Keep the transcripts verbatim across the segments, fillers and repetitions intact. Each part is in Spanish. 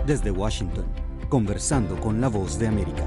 Desde Washington, conversando con la Voz de América.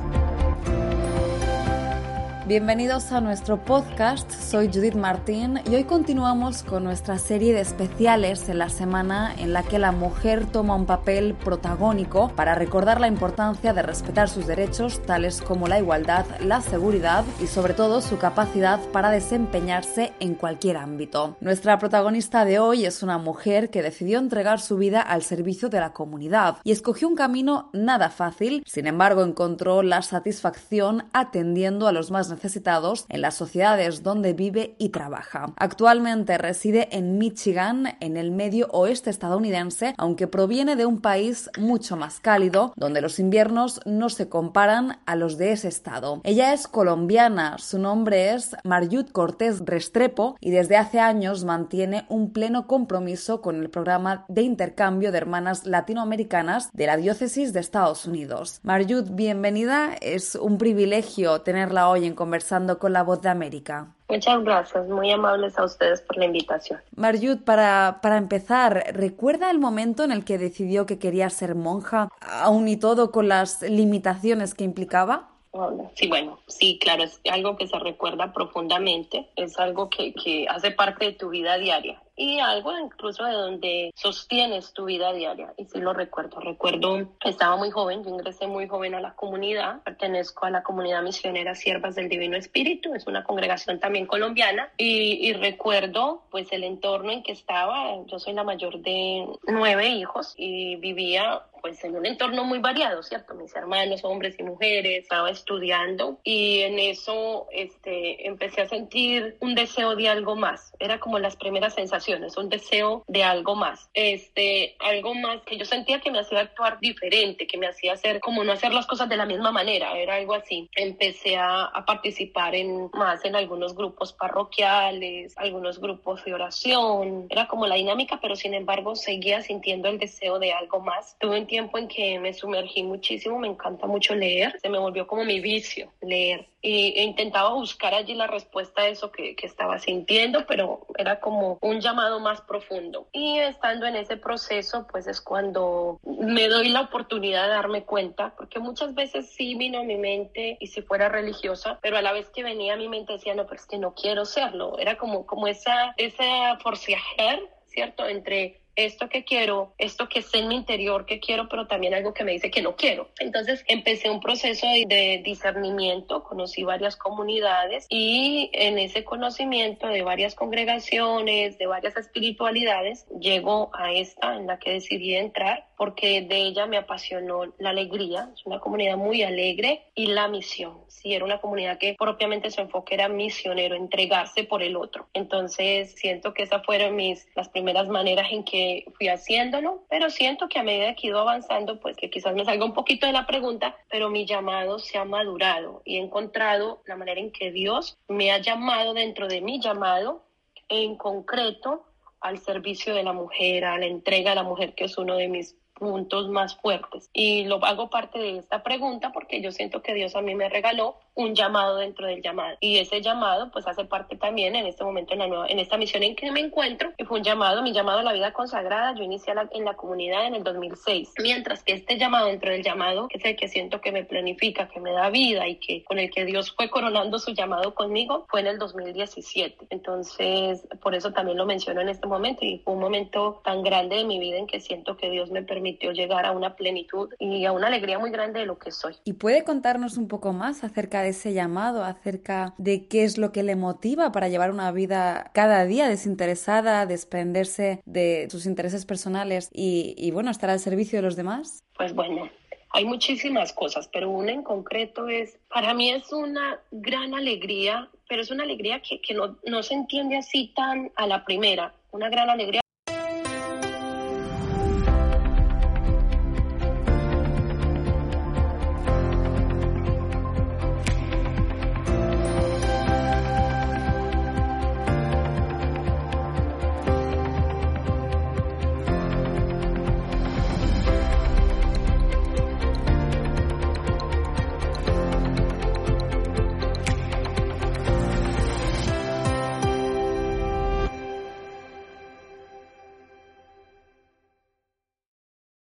Bienvenidos a nuestro podcast, soy Judith Martín y hoy continuamos con nuestra serie de especiales en la semana en la que la mujer toma un papel protagónico para recordar la importancia de respetar sus derechos, tales como la igualdad, la seguridad y sobre todo su capacidad para desempeñarse en cualquier ámbito. Nuestra protagonista de hoy es una mujer que decidió entregar su vida al servicio de la comunidad y escogió un camino nada fácil, sin embargo encontró la satisfacción atendiendo a los más necesitados en las sociedades donde vive y trabaja. Actualmente reside en Michigan, en el medio oeste estadounidense, aunque proviene de un país mucho más cálido, donde los inviernos no se comparan a los de ese estado. Ella es colombiana, su nombre es Marjut Cortés Restrepo y desde hace años mantiene un pleno compromiso con el programa de intercambio de hermanas latinoamericanas de la diócesis de Estados Unidos. Marjut, bienvenida, es un privilegio tenerla hoy en Conversando con la Voz de América. Muchas gracias, muy amables a ustedes por la invitación. Marjut, para, para empezar, ¿recuerda el momento en el que decidió que quería ser monja, aún y todo con las limitaciones que implicaba? Sí, bueno, sí, claro, es algo que se recuerda profundamente, es algo que, que hace parte de tu vida diaria y algo incluso de donde sostienes tu vida diaria. Y sí lo recuerdo, recuerdo que estaba muy joven, yo ingresé muy joven a la comunidad, pertenezco a la comunidad misionera Siervas del Divino Espíritu, es una congregación también colombiana y, y recuerdo pues el entorno en que estaba. Yo soy la mayor de nueve hijos y vivía pues en un entorno muy variado, ¿cierto? Mis hermanos, hombres y mujeres, estaba estudiando y en eso este, empecé a sentir un deseo de algo más. Era como las primeras sensaciones, un deseo de algo más. Este, algo más que yo sentía que me hacía actuar diferente, que me hacía hacer, como no hacer las cosas de la misma manera, era algo así. Empecé a, a participar en, más en algunos grupos parroquiales, algunos grupos de oración. Era como la dinámica, pero sin embargo seguía sintiendo el deseo de algo más. Tuve un tiempo en que me sumergí muchísimo, me encanta mucho leer, se me volvió como mi vicio, leer. Y e intentaba buscar allí la respuesta a eso que, que estaba sintiendo, pero era como un llamado más profundo. Y estando en ese proceso, pues es cuando me doy la oportunidad de darme cuenta, porque muchas veces sí vino a mi mente y si fuera religiosa, pero a la vez que venía a mi mente decía, no, pero es que no quiero serlo. Era como, como esa, esa forcejear, ¿cierto? Entre esto que quiero, esto que sé en mi interior que quiero, pero también algo que me dice que no quiero. Entonces empecé un proceso de, de discernimiento, conocí varias comunidades y en ese conocimiento de varias congregaciones, de varias espiritualidades, llego a esta en la que decidí entrar porque de ella me apasionó la alegría. Es una comunidad muy alegre y la misión. Sí, era una comunidad que propiamente su enfoque era misionero, entregarse por el otro. Entonces siento que esas fueron mis, las primeras maneras en que fui haciéndolo, pero siento que a medida que he ido avanzando, pues que quizás me salga un poquito de la pregunta, pero mi llamado se ha madurado y he encontrado la manera en que Dios me ha llamado dentro de mi llamado, en concreto al servicio de la mujer, a la entrega a la mujer, que es uno de mis puntos más fuertes. Y lo hago parte de esta pregunta porque yo siento que Dios a mí me regaló un llamado dentro del llamado. Y ese llamado pues hace parte también en este momento en la nueva, en esta misión en que me encuentro, y fue un llamado, mi llamado a la vida consagrada. Yo inicié la, en la comunidad en el dos mil seis, mientras que este llamado dentro del llamado, que es el que siento que me planifica, que me da vida y que con el que Dios fue coronando su llamado conmigo, fue en el dos mil diecisiete. Entonces, por eso también lo menciono en este momento, y fue un momento tan grande de mi vida en que siento que Dios me permitió llegar a una plenitud y a una alegría muy grande de lo que soy. ¿Y puede contarnos un poco más acerca de ese llamado, acerca de qué es lo que le motiva para llevar una vida cada día desinteresada, desprenderse de sus intereses personales y, y bueno, estar al servicio de los demás? Pues bueno, hay muchísimas cosas, pero una en concreto es, para mí es una gran alegría, pero es una alegría que, que no, no se entiende así tan a la primera, una gran alegría.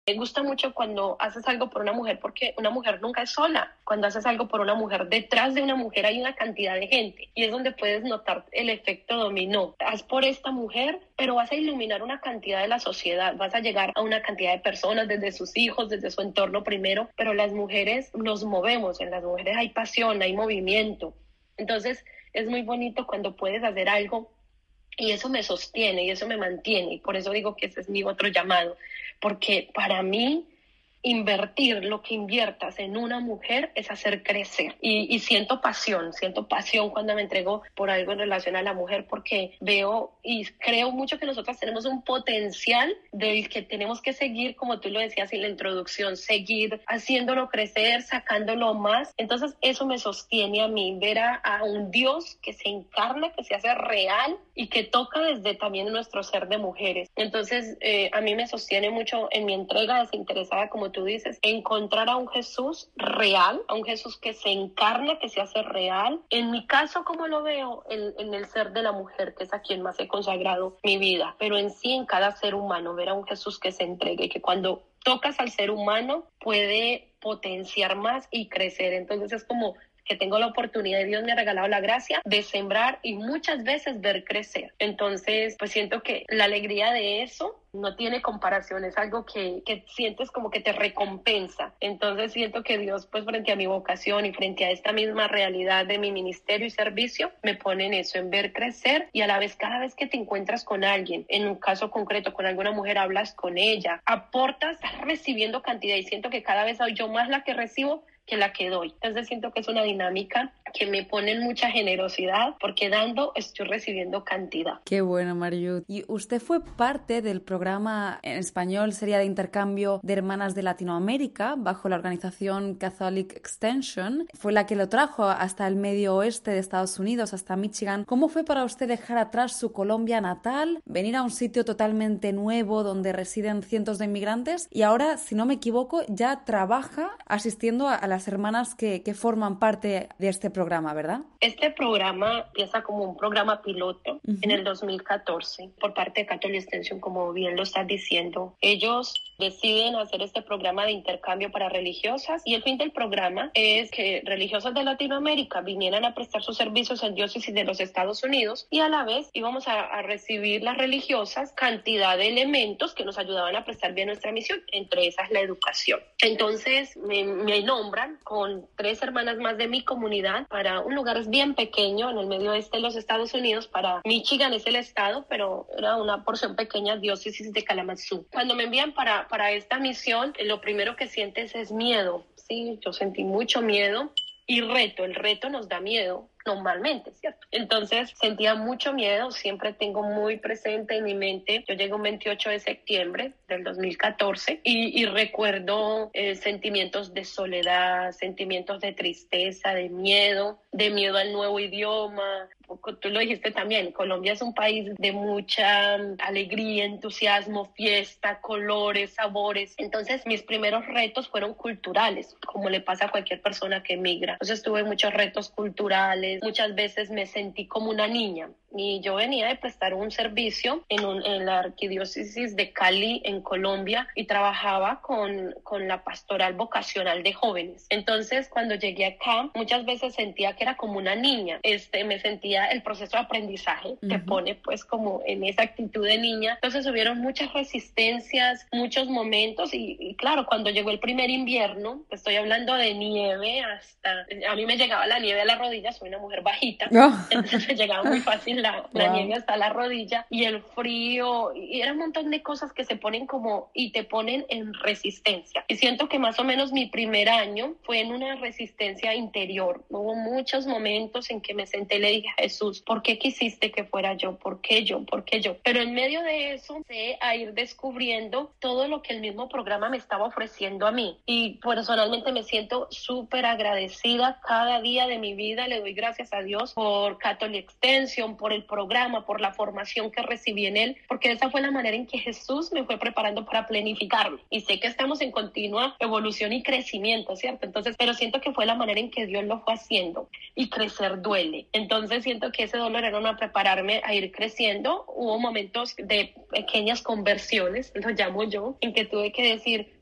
Me gusta mucho cuando haces algo por una mujer, porque una mujer nunca es sola. Cuando haces algo por una mujer, detrás de una mujer hay una cantidad de gente y es donde puedes notar el efecto dominó. Haz por esta mujer, pero vas a iluminar una cantidad de la sociedad, vas a llegar a una cantidad de personas, desde sus hijos, desde su entorno primero, pero las mujeres nos movemos, en las mujeres hay pasión, hay movimiento. Entonces es muy bonito cuando puedes hacer algo y eso me sostiene y eso me mantiene, y por eso digo que ese es mi otro llamado, porque para mí invertir lo que inviertas en una mujer es hacer crecer, y, y siento pasión, siento pasión cuando me entrego por algo en relación a la mujer, porque veo y creo mucho que nosotras tenemos un potencial del que tenemos que seguir, como tú lo decías en la introducción, seguir haciéndolo crecer, sacándolo más. Entonces eso me sostiene a mí, ver a, a un Dios que se encarna, que se hace real y que toca desde también nuestro ser de mujeres. Entonces eh, a mí me sostiene mucho en mi entrega desinteresada, como tú dices, encontrar a un Jesús real, a un Jesús que se encarna, que se hace real. En mi caso, como lo veo, en, en el ser de la mujer, que es a quien más he consagrado mi vida, pero en sí, en cada ser humano, ver a un Jesús que se entregue, que cuando tocas al ser humano puede potenciar más y crecer. Entonces es como que tengo la oportunidad, y Dios me ha regalado la gracia de sembrar y muchas veces ver crecer. Entonces, pues siento que la alegría de eso no tiene comparación, es algo que, que sientes como que te recompensa. Entonces siento que Dios, pues frente a mi vocación y frente a esta misma realidad de mi ministerio y servicio, me pone en eso, en ver crecer, y a la vez cada vez que te encuentras con alguien, en un caso concreto con alguna mujer, hablas con ella, aportas, estás recibiendo cantidad, y siento que cada vez soy yo más la que recibo que la que doy. Entonces siento que es una dinámica que me pone en mucha generosidad, porque dando estoy recibiendo cantidad. Qué bueno, Mariut. Y usted fue parte del programa en español, sería de intercambio de hermanas de Latinoamérica, bajo la organización Catholic Extension. Fue la que lo trajo hasta el medio oeste de Estados Unidos, hasta Michigan. ¿Cómo fue para usted dejar atrás su Colombia natal, venir a un sitio totalmente nuevo donde residen cientos de inmigrantes, y ahora, si no me equivoco, ya trabaja asistiendo a la las hermanas que, que forman parte de este programa, ¿verdad? Este programa empieza como un programa piloto uh-huh. en el dos mil catorce por parte de Catholic Extension, como bien lo estás diciendo. Ellos deciden hacer este programa de intercambio para religiosas, y el fin del programa es que religiosas de Latinoamérica vinieran a prestar sus servicios en diócesis de los Estados Unidos, y a la vez íbamos a, a recibir las religiosas cantidad de elementos que nos ayudaban a prestar bien nuestra misión, entre esas la educación. Entonces me, me nombran con tres hermanas más de mi comunidad para un lugar bien pequeño en el medio oeste de los Estados Unidos. Para Michigan es el estado, pero era una porción pequeña, diócesis de Kalamazoo. Cuando me envían para, para esta misión, lo primero que sientes es miedo. Sí, yo sentí mucho miedo y reto. El reto nos da miedo normalmente, ¿cierto? Entonces sentía mucho miedo, siempre tengo muy presente en mi mente. Yo llegué un veintiocho de septiembre del dos mil catorce y, y recuerdo eh, sentimientos de soledad, sentimientos de tristeza, de miedo, de miedo al nuevo idioma. Tú lo dijiste también, Colombia es un país de mucha alegría, entusiasmo, fiesta, colores, sabores. Entonces mis primeros retos fueron culturales, como le pasa a cualquier persona que emigra. Entonces tuve muchos retos culturales, muchas veces me sentí como una niña. Y yo venía de prestar un servicio en, un, en la arquidiócesis de Cali, en Colombia, y trabajaba con, con la pastoral vocacional de jóvenes. Entonces, cuando llegué acá, muchas veces sentía que era como una niña. Este, me sentía el proceso de aprendizaje, uh-huh. te pone pues como en esa actitud de niña. Entonces, hubieron muchas resistencias, muchos momentos, y, y claro, cuando llegó el primer invierno, estoy hablando de nieve hasta... A mí me llegaba la nieve a las rodillas, soy una mujer bajita, oh. entonces me llegaba muy fácil la, la wow. nieve hasta la rodilla, y el frío, y era un montón de cosas que se ponen como, y te ponen en resistencia. Y siento que más o menos mi primer año fue en una resistencia interior. Hubo muchos momentos en que me senté y le dije a Jesús, ¿por qué quisiste que fuera yo? ¿Por qué yo? ¿Por qué yo? Pero en medio de eso, empecé a ir descubriendo todo lo que el mismo programa me estaba ofreciendo a mí. Y personalmente me siento súper agradecida cada día de mi vida. Le doy gracias a Dios por Catholic Extension, por el programa, por la formación que recibí en él, porque esa fue la manera en que Jesús me fue preparando para planificarme. Y sé que estamos en continua evolución y crecimiento, ¿cierto? Entonces, pero siento que fue la manera en que Dios lo fue haciendo, y crecer duele. Entonces siento que ese dolor era una prepararme a ir creciendo. Hubo momentos de pequeñas conversiones, lo llamo yo, en que tuve que decir,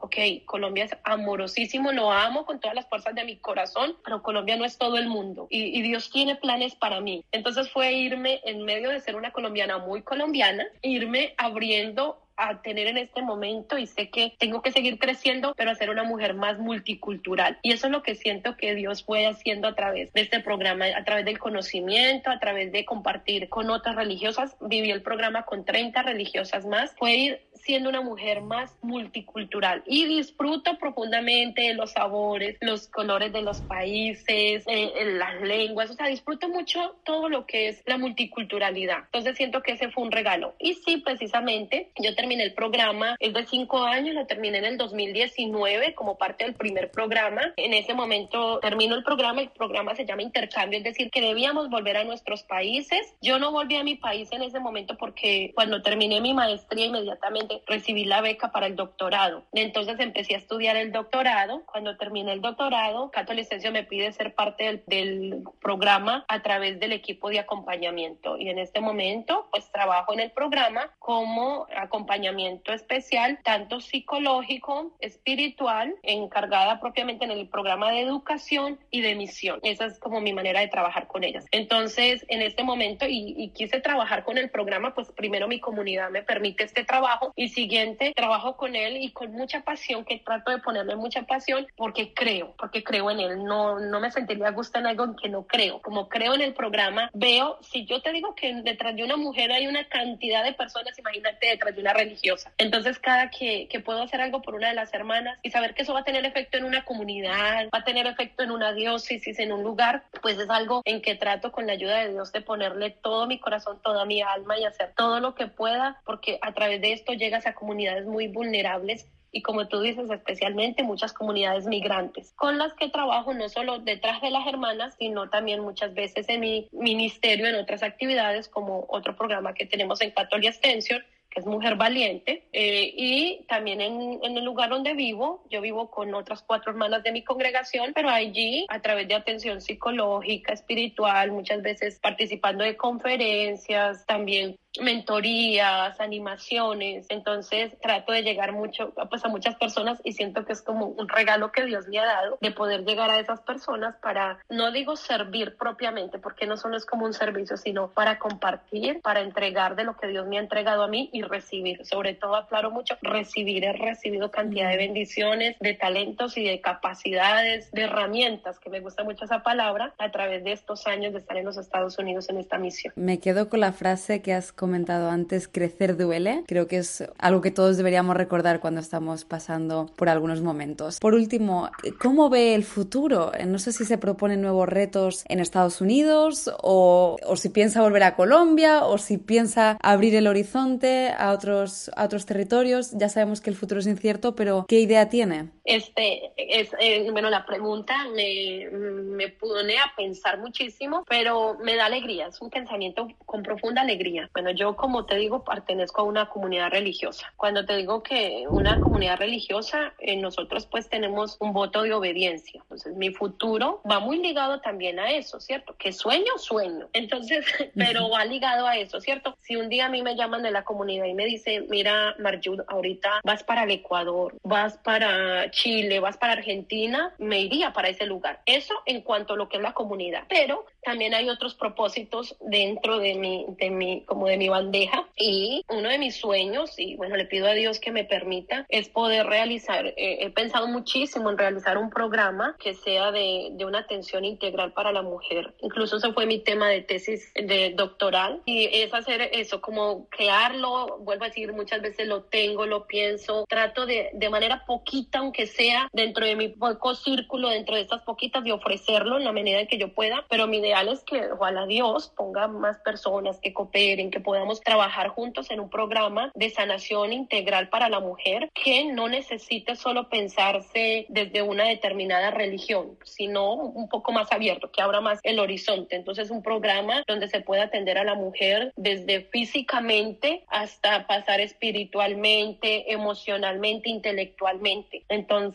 ok, Colombia es amorosísimo, lo amo con todas las fuerzas de mi corazón, pero Colombia no es todo el mundo y, y Dios tiene planes para mí. Entonces fue irme en medio de ser una colombiana muy colombiana, irme abriendo a tener en este momento, y sé que tengo que seguir creciendo, pero a ser una mujer más multicultural. Y eso es lo que siento que Dios fue haciendo a través de este programa, a través del conocimiento, a través de compartir con otras religiosas. Viví el programa con treinta religiosas más. Fue ir siendo una mujer más multicultural y disfruto profundamente los sabores, los colores de los países, eh, las lenguas, o sea, disfruto mucho todo lo que es la multiculturalidad. Entonces siento que ese fue un regalo. Y sí, precisamente, yo terminé el programa, es de cinco años, lo terminé en el dos mil diecinueve como parte del primer programa. En ese momento termino el programa, el programa se llama Intercambio, es decir, que debíamos volver a nuestros países. Yo no volví a mi país en ese momento porque cuando terminé mi maestría inmediatamente recibí la beca para el doctorado. Entonces empecé a estudiar el doctorado. Cuando terminé el doctorado, Cato Licencio me pide ser parte del, del programa a través del equipo de acompañamiento. Y en este momento, pues trabajo en el programa como acompañamiento especial, tanto psicológico, espiritual, encargada propiamente en el programa de educación y de misión. Esa es como mi manera de trabajar con ellas. Entonces, en este momento, y, y quise trabajar con el programa, pues primero mi comunidad me permite este trabajo, y siguiente, trabajo con él y con mucha pasión, que trato de ponerle mucha pasión porque creo, porque creo en él. No, no me sentiría a gusto en algo en que no creo. Como creo en el programa, veo, si yo te digo que detrás de una mujer hay una cantidad de personas, imagínate detrás de una religiosa. Entonces, cada que, que puedo hacer algo por una de las hermanas y saber que eso va a tener efecto en una comunidad, va a tener efecto en una diócesis, en un lugar, pues es algo en que trato con la ayuda de Dios de ponerle todo mi corazón, toda mi alma y hacer todo lo que pueda, porque a través de esto llegas a comunidades muy vulnerables y, como tú dices, especialmente muchas comunidades migrantes con las que trabajo no solo detrás de las hermanas, sino también muchas veces en mi ministerio, en otras actividades, como otro programa que tenemos en Catholic Extension, que es Mujer Valiente, eh, y también en, en el lugar donde vivo, yo vivo con otras cuatro hermanas de mi congregación, pero allí, a través de atención psicológica, espiritual, muchas veces participando de conferencias, también mentorías, animaciones. Entonces trato de llegar mucho pues a muchas personas, y siento que es como un regalo que Dios me ha dado de poder llegar a esas personas para, no digo servir propiamente, porque no solo es como un servicio, sino para compartir, para entregar de lo que Dios me ha entregado a mí y recibir. Sobre todo, aclaro mucho, recibir. He recibido cantidad de bendiciones, de talentos y de capacidades, de herramientas, que me gusta mucho esa palabra, a través de estos años de estar en los Estados Unidos en esta misión. Me quedo con la frase que has comentado antes, crecer duele. Creo que es algo que todos deberíamos recordar cuando estamos pasando por algunos momentos. Por último, ¿cómo ve el futuro? No sé si se proponen nuevos retos en Estados Unidos o, o si piensa volver a Colombia o si piensa abrir el horizonte a otros, a otros territorios. Ya sabemos que el futuro es incierto, pero ¿qué idea tiene? Este, es, eh, bueno, la pregunta me, me pone a pensar muchísimo, pero me da alegría. Es un pensamiento con profunda alegría. Bueno, yo, como te digo, pertenezco a una comunidad religiosa. Cuando te digo que una comunidad religiosa, eh, nosotros pues tenemos un voto de obediencia. Entonces, mi futuro va muy ligado también a eso, ¿cierto? Que sueño, sueño. Entonces, pero va ligado a eso, ¿cierto? Si un día a mí me llaman de la comunidad y me dicen, mira, Marjud, ahorita vas para el Ecuador, vas para Chile, vas para Argentina, me iría para ese lugar. Eso en cuanto a lo que es la comunidad. Pero también hay otros propósitos dentro de mi, de mi, como de mi bandeja, y uno de mis sueños, y bueno, le pido a Dios que me permita, es poder realizar, eh, he pensado muchísimo en realizar un programa que sea de, de una atención integral para la mujer. Incluso ese fue mi tema de tesis de doctoral, y es hacer eso, como crearlo. Vuelvo a decir, muchas veces lo tengo, lo pienso, trato de, de manera poquita, aunque sea dentro de mi poco círculo, dentro de estas poquitas, de ofrecerlo en la medida en que yo pueda, pero mi ideal es que ojalá Dios ponga más personas que cooperen, que podamos trabajar juntos en un programa de sanación integral para la mujer, que no necesite solo pensarse desde una determinada religión, sino un poco más abierto, que abra más el horizonte. Entonces, un programa donde se pueda atender a la mujer desde físicamente hasta pasar espiritualmente, emocionalmente, intelectualmente. Entonces,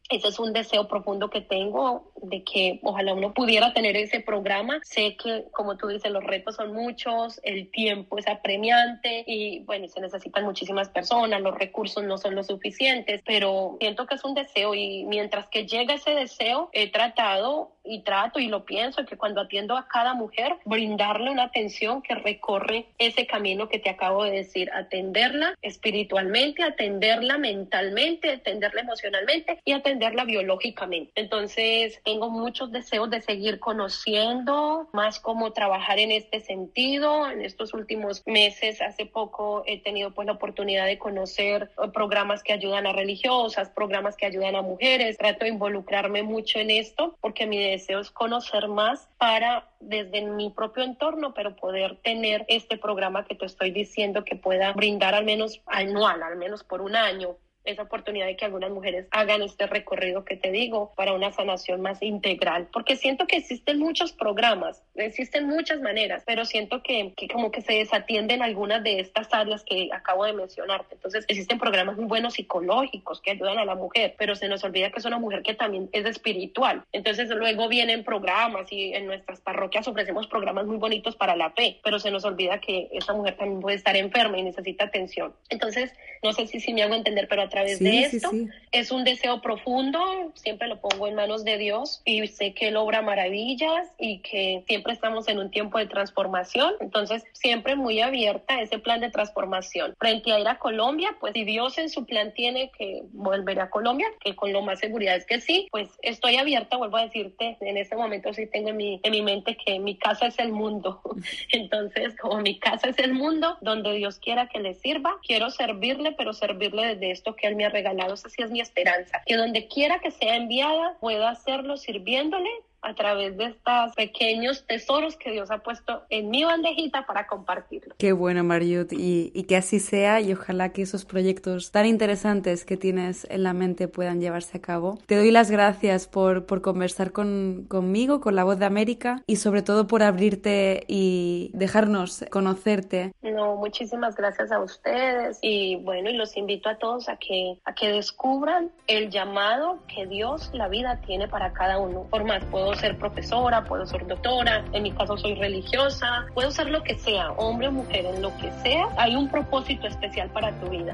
ese es un deseo profundo que tengo, de que ojalá uno pudiera tener ese programa. Sé que, como tú dices, los retos son muchos, el tiempo es apremiante y bueno, se necesitan muchísimas personas, los recursos no son los suficientes, pero siento que es un deseo y mientras que llega ese deseo, he tratado y trato y lo pienso, que cuando atiendo a cada mujer, brindarle una atención que recorre ese camino que te acabo de decir, atenderla espiritualmente, atenderla mentalmente, atenderla emocionalmente y atenderla biológicamente. Entonces, tengo muchos deseos de seguir conociendo más cómo trabajar en este sentido. En estos últimos meses, hace poco, he tenido pues la oportunidad de conocer programas que ayudan a religiosas, programas que ayudan a mujeres. Trato de involucrarme mucho en esto porque mi deseo es conocer más para, desde mi propio entorno, pero poder tener este programa que te estoy diciendo que pueda brindar al menos anual, al menos por un año, esa oportunidad de que algunas mujeres hagan este recorrido que te digo para una sanación más integral, porque siento que existen muchos programas, existen muchas maneras, pero siento que, que como que se desatienden algunas de estas áreas que acabo de mencionarte. Entonces existen programas muy buenos psicológicos que ayudan a la mujer, pero se nos olvida que es una mujer que también es espiritual. Entonces luego vienen programas y en nuestras parroquias ofrecemos programas muy bonitos para la fe, pero se nos olvida que esa mujer también puede estar enferma y necesita atención. Entonces no sé si, si me hago entender, pero a través sí, de esto sí, sí. Es un deseo profundo, siempre lo pongo en manos de Dios y sé que Él obra maravillas y que siempre estamos en un tiempo de transformación, entonces siempre muy abierta a ese plan de transformación. Frente a ir a Colombia, pues si Dios en su plan tiene que volver a Colombia, que con lo más seguridad es que sí, pues estoy abierta, vuelvo a decirte, en este momento sí tengo en mi, en mi mente que mi casa es el mundo, entonces como mi casa es el mundo, donde Dios quiera que le sirva, quiero servirle, pero servirle desde esto que Él me ha regalado. Esa sí es mi esperanza, que donde quiera que sea enviada pueda hacerlo sirviéndole a través de estos pequeños tesoros que Dios ha puesto en mi bandejita para compartirlo. Qué bueno, Mariut, y, y que así sea, y ojalá que esos proyectos tan interesantes que tienes en la mente puedan llevarse a cabo. Te doy las gracias por, por conversar con, conmigo, con La Voz de América, y sobre todo por abrirte y dejarnos conocerte. No, muchísimas gracias a ustedes, y bueno, y los invito a todos a que, a que descubran el llamado que Dios, la vida, tiene para cada uno. Por más, puedo ser profesora, puedo ser doctora, en mi caso soy religiosa, puedo ser lo que sea, hombre o mujer, en lo que sea, hay un propósito especial para tu vida.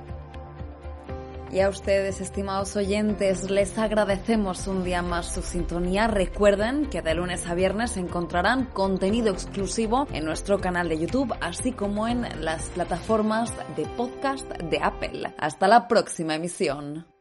Y a ustedes, estimados oyentes, les agradecemos un día más su sintonía. Recuerden que de lunes a viernes encontrarán contenido exclusivo en nuestro canal de YouTube, así como en las plataformas de podcast de Apple. Hasta la próxima emisión.